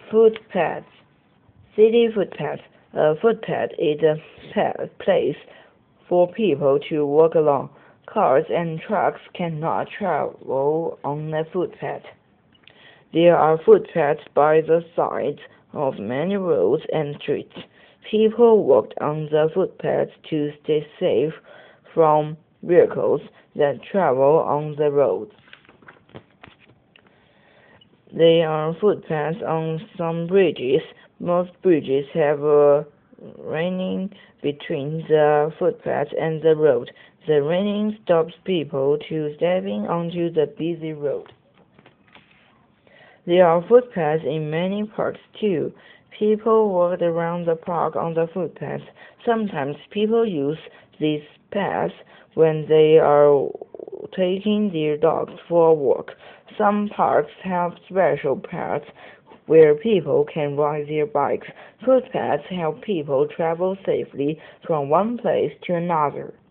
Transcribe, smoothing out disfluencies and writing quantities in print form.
Footpaths. City footpath. A footpath is a place for people to walk along. Cars and trucks cannot travel on a footpath. There are footpaths by the sides of many roads and streets. People walk on the footpaths to stay safe from vehicles that travel on the roads. There are footpaths on some bridges. Most bridges have a railing between the footpath and the road. The railing stops people from stepping onto the busy road. There are footpaths in many parks too. People walk around the park on the footpaths. Sometimes people use these paths when they are taking their dogs for a walk. Some parks have special paths where people can ride their bikes. Footpaths help people travel safely from one place to another.